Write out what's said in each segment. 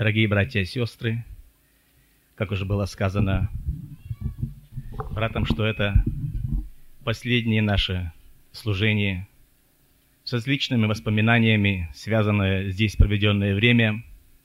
Дорогие братья и сестры, как уже было сказано братом, что это последнее наше служение с различными воспоминаниями, связанное здесь проведенное время,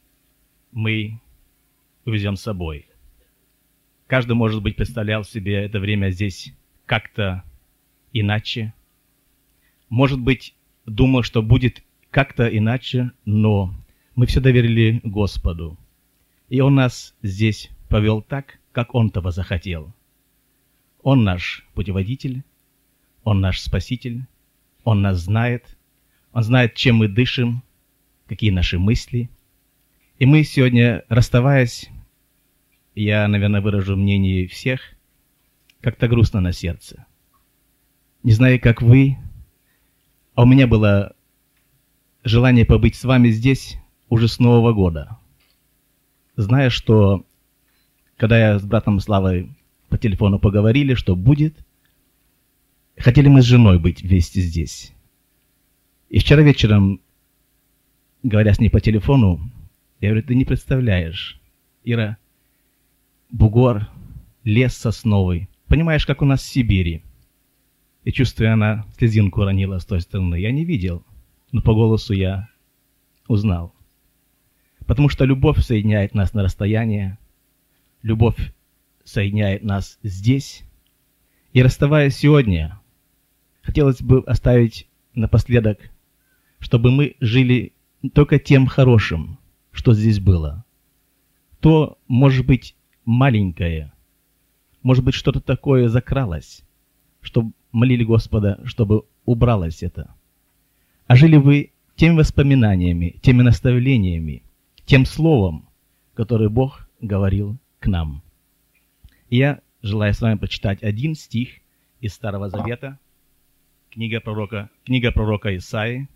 мы увезем с собой. Каждый, может быть, представлял себе это время здесь как-то иначе. Может быть, думал, что будет как-то иначе, но мы все доверили Господу. И Он нас здесь повел так, как Он того захотел. Он наш путеводитель, Он наш Спаситель, Он нас знает, Он знает, чем мы дышим, какие наши мысли. И мы сегодня, расставаясь, я, наверное, выражу мнение всех, как-то грустно на сердце. Не знаю, как вы, а у меня было желание побыть с вами здесь уже с Нового года. Зная, что, когда я с братом Славой по телефону поговорили, что будет, хотели мы с женой быть вместе здесь. И вчера вечером, говоря с ней по телефону, я говорю: ты не представляешь, Ира, бугор, лес сосновый, понимаешь, как у нас в Сибири. И чувствуя, она слезинку уронила с той стороны. Я не видел, но по голосу я узнал. Потому что любовь соединяет нас на расстоянии, любовь соединяет нас здесь. И расставаясь сегодня, хотелось бы оставить напоследок, чтобы мы жили только тем хорошим, что здесь было. То, может быть, маленькое, может быть, что-то такое закралось, чтобы молили Господа, чтобы убралось это. А жили вы теми воспоминаниями, теми наставлениями, тем словом, которое Бог говорил к нам. И я желаю с вами прочитать один стих из Старого Завета, книга пророка Исаии,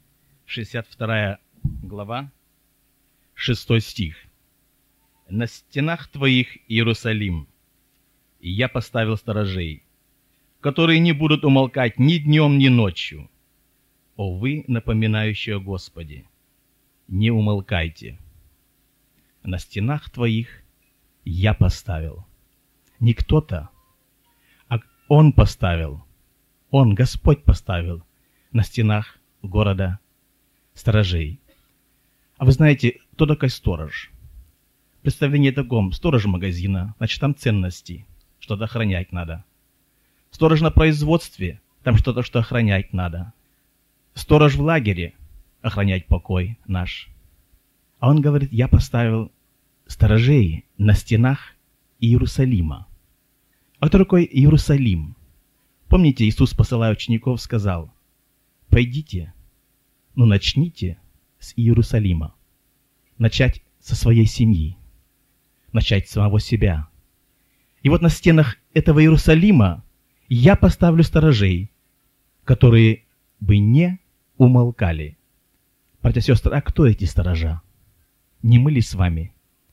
62 глава, 6 стих. «На стенах твоих, Иерусалим, я поставил сторожей, которые не будут умолкать ни днем, ни ночью. О вы, напоминающие о Господе, не умолкайте. На стенах твоих я поставил». Не кто-то, а Он поставил. Он, Господь, поставил на стенах города сторожей. А вы знаете, кто такой сторож? Представление таком: сторож магазина, значит, там ценности, что-то охранять надо. Сторож на производстве, там что-то, что охранять надо. Сторож в лагере, охранять покой наш. А он говорит: я поставил сторожей на стенах Иерусалима. А кто такой Иерусалим? Помните, Иисус, посылая учеников, сказал: пойдите, начните с Иерусалима. Начать со своей семьи, начать с самого себя. И вот на стенах этого Иерусалима я поставлю сторожей, которые бы не умолкали. Братья и сестры, а кто эти сторожа? Не мы ли с вами?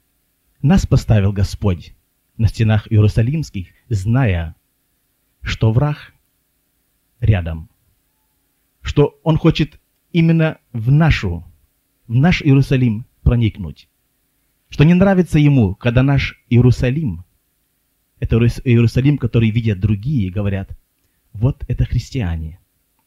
Нас поставил Господь на стенах Иерусалимских, зная, что враг рядом, что он хочет именно в наш Иерусалим проникнуть, что не нравится ему, когда наш Иерусалим, это Иерусалим, который видят другие, говорят: вот это христиане.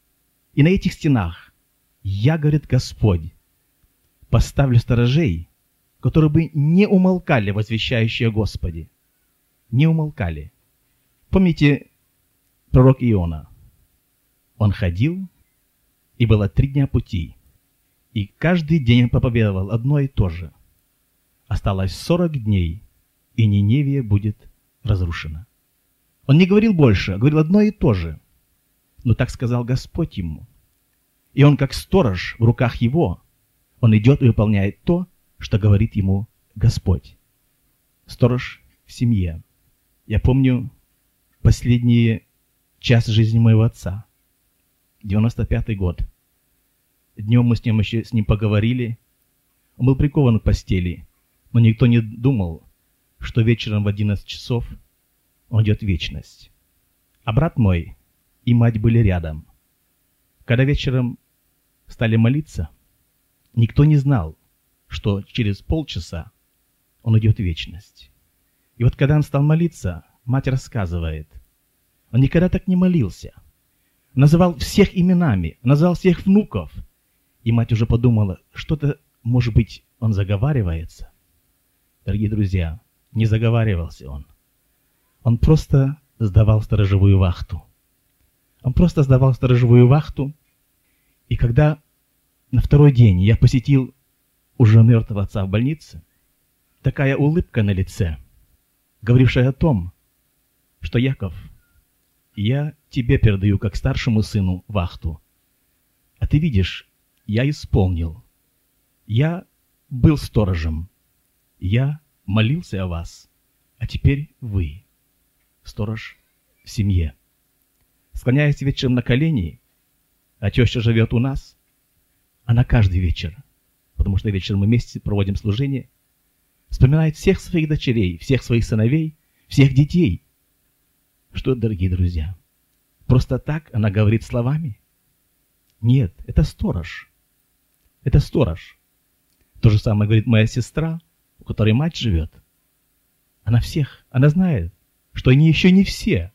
И на этих стенах я, говорит Господь, поставлю сторожей, которые бы не умолкали, возвещающие о Господе. Не умолкали. Помните пророк Иона? Он ходил, и было 3 дня пути, и каждый день он проповедовал одно и то же. Осталось 40 дней, и Ниневия будет разрушена. Он не говорил больше, а говорил одно и то же. Но так сказал Господь ему. И он, как сторож в руках его, он идет и выполняет то, что говорит ему Господь. Сторож в семье. Я помню последний час жизни моего отца. 95-й год. Днем мы с ним поговорили. Он был прикован к постели, но никто не думал, что вечером в 11 часов он идет в вечность. А брат мой и мать были рядом. Когда вечером стали молиться, никто не знал, что через полчаса он идет в вечность. И вот когда он стал молиться, мать рассказывает, он никогда так не молился. Называл всех именами, назвал всех внуков. И мать уже подумала, что-то, может быть, он заговаривается. Дорогие друзья, не заговаривался он. Он просто сдавал сторожевую вахту. Он просто сдавал сторожевую вахту. И когда на второй день я посетил уже мертвого отца в больнице, такая улыбка на лице, говорившая о том, что Яков, я тебе передаю как старшему сыну вахту. А ты видишь, я исполнил. Я был сторожем. Я молился о вас. А теперь вы, сторож в семье. Склоняясь вечером на колени, а теща живет у нас, она каждый вечер, потому что вечером мы вместе проводим служение, вспоминает всех своих дочерей, всех своих сыновей, всех детей. Что, дорогие друзья, просто так она говорит словами? Нет, это сторож. Это сторож. То же самое говорит моя сестра, у которой мать живет. Она всех, она знает, что они еще не все,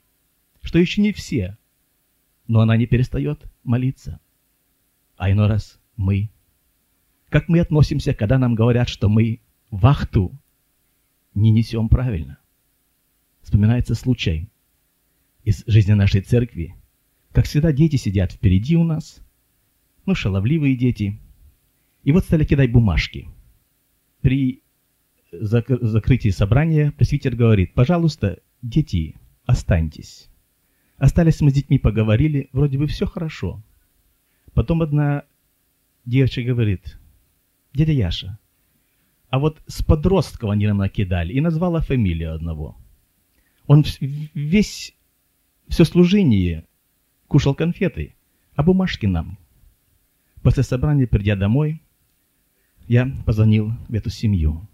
но она не перестает молиться. А иной раз мы. Как мы относимся, когда нам говорят, что мы вахту не несем правильно? Вспоминается случай из жизни нашей церкви. Как всегда, дети сидят впереди у нас, шаловливые дети. И вот стали кидать бумажки. При закрытии собрания пресвитер говорит: пожалуйста, дети, останьтесь. Остались мы с детьми, поговорили, вроде бы все хорошо. Потом одна девочка говорит: дядя Яша, а вот с подростков они нам накидали, и назвала фамилию одного. Он все служение кушал конфеты, а бумажки нам. После собрания, придя домой, я позвонил в эту семью.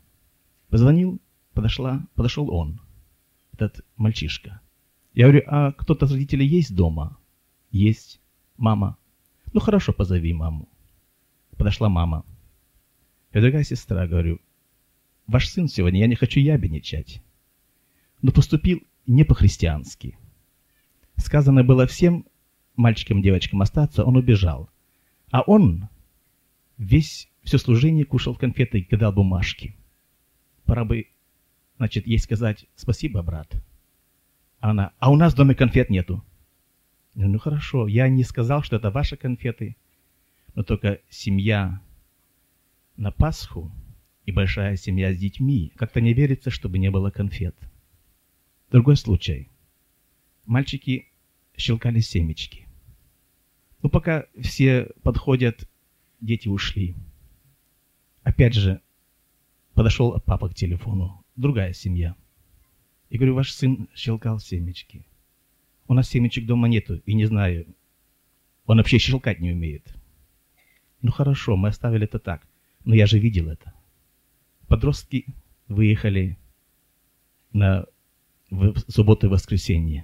Подошел он, этот мальчишка. Я говорю: а кто-то из родителей есть дома? Есть. Мама. Ну хорошо, позови маму. Подошла мама. Я: дорогая сестра, говорю, ваш сын сегодня, я не хочу ябедничать, но поступил не по-христиански. Сказано было всем мальчикам, девочкам остаться, он убежал. А он все служение кушал конфеты и кидал бумажки. Пора бы, ей сказать: спасибо, брат. Она: а у нас в доме конфет нету. Ну хорошо, я не сказал, что это ваши конфеты, но только семья на Пасху и большая семья с детьми, как-то не верится, чтобы не было конфет. Другой случай. Мальчики щелкали семечки. Пока все подходят, дети ушли. Опять же, подошел папа к телефону, другая семья. И говорю: ваш сын щелкал семечки. У нас семечек дома нету, и не знаю, он вообще щелкать не умеет. Ну хорошо, мы оставили это так, но я же видел это. Подростки выехали в субботу и воскресенье.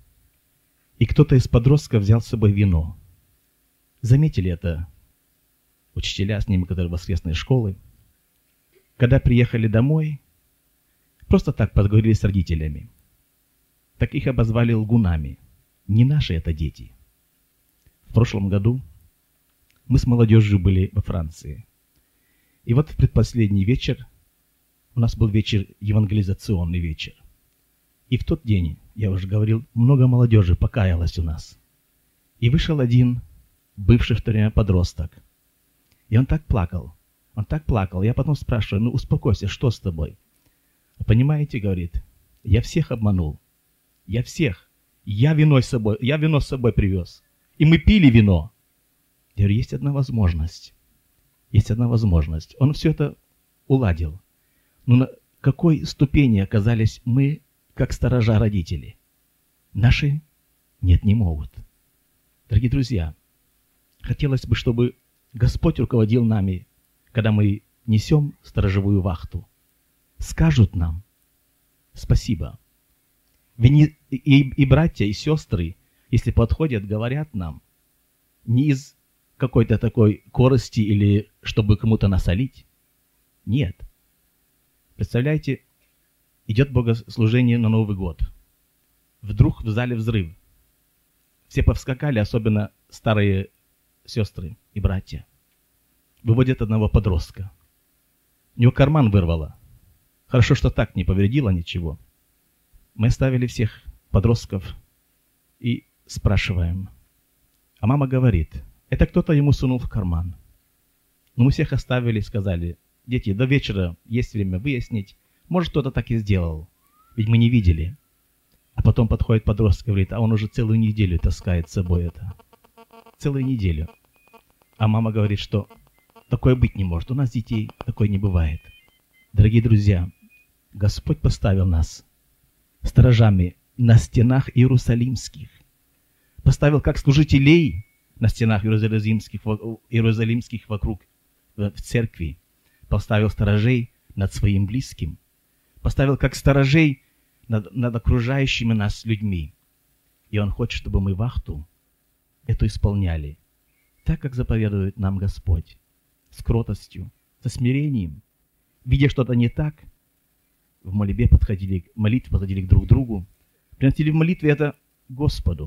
И кто-то из подростков взял с собой вино. Заметили это учителя с ними, которые в воскресной школы. Когда приехали домой, просто так поговорили с родителями. Так их обозвали лгунами. Не наши это дети. В прошлом году мы с молодежью были во Франции. И вот в предпоследний вечер у нас был вечер, евангелизационный вечер. И в тот день, я уже говорил, много молодежи покаялось у нас. И вышел один бывший в то время подросток. И он так плакал. Я потом спрашиваю: успокойся, что с тобой? Понимаете, говорит, я всех обманул. Я всех. Я вино с собой привез. И мы пили вино. Я говорю: есть одна возможность. Он все это уладил. Но на какой ступени оказались мы, как сторожа родители? Наши? Нет, не могут. Дорогие друзья, хотелось бы, чтобы Господь руководил нами, когда мы несем сторожевую вахту. Скажут нам спасибо. И братья, и сестры, если подходят, говорят нам не из какой-то такой корости или чтобы кому-то насолить, Нет. Представляете, идет богослужение на Новый год. Вдруг в зале взрыв. Все повскакали, особенно старые сестры и братья. Выводят одного подростка. У него карман вырвало. Хорошо, что так, не повредило ничего. Мы оставили всех подростков и спрашиваем. А мама говорит, это кто-то ему сунул в карман. Но мы всех оставили и сказали, дети, до вечера есть время выяснить, может, кто-то так и сделал, ведь мы не видели. А потом подходит подросток и говорит, а он уже целую неделю таскает с собой это. Целую неделю. А мама говорит, что такое быть не может, у нас детей такое не бывает. Дорогие друзья, Господь поставил нас сторожами на стенах иерусалимских. Поставил как служителей на стенах иерусалимских вокруг в церкви. Поставил сторожей над своим близким. Поставил как сторожей над окружающими нас людьми. И Он хочет, чтобы мы вахту эту исполняли, так, как заповедует нам Господь, с кротостью, со смирением. Видя что-то не так, в молитве подходили друг к другу, приносили в молитве это Господу.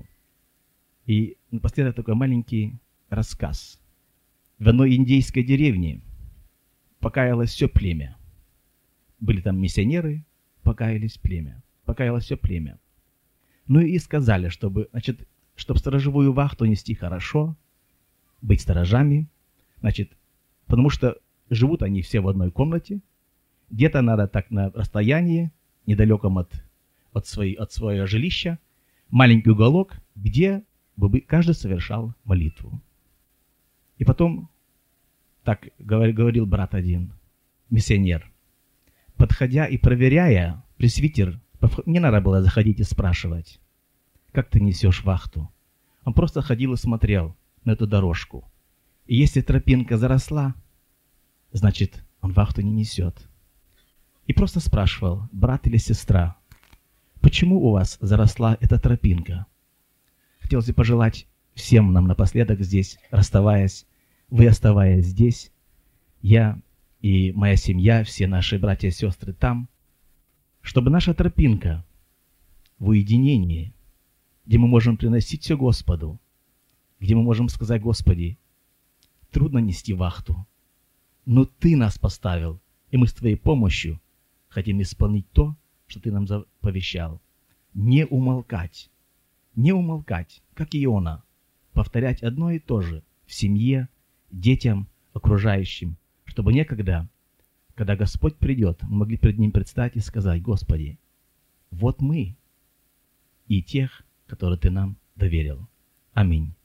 И напоследок такой маленький рассказ. В одной индейской деревне покаялось все племя. Были там миссионеры, покаялось все племя. Ну и сказали, чтобы сторожевую вахту нести хорошо, быть сторожами, потому что живут они все в одной комнате, где-то надо так на расстоянии, недалеком от своего жилища, маленький уголок, где бы каждый совершал молитву. И потом, так говорил брат один, миссионер, подходя и проверяя, пресвитер, не надо было заходить и спрашивать, как ты несешь вахту. Он просто ходил и смотрел на эту дорожку. И если тропинка заросла, значит, он вахту не несет. И просто спрашивал, брат или сестра, почему у вас заросла эта тропинка? Хотелось бы пожелать всем нам напоследок здесь, расставаясь, вы оставаясь здесь, я и моя семья, все наши братья и сестры там, чтобы наша тропинка в уединении, где мы можем приносить все Господу, где мы можем сказать, Господи, трудно нести вахту, но Ты нас поставил, и мы с Твоей помощью хотим исполнить то, что Ты нам заповещал. Не умолкать, как Иона, повторять одно и то же в семье, детям, окружающим, чтобы некогда, когда Господь придет, мы могли перед Ним предстать и сказать, Господи, вот мы и тех, которые Ты нам доверил. Аминь.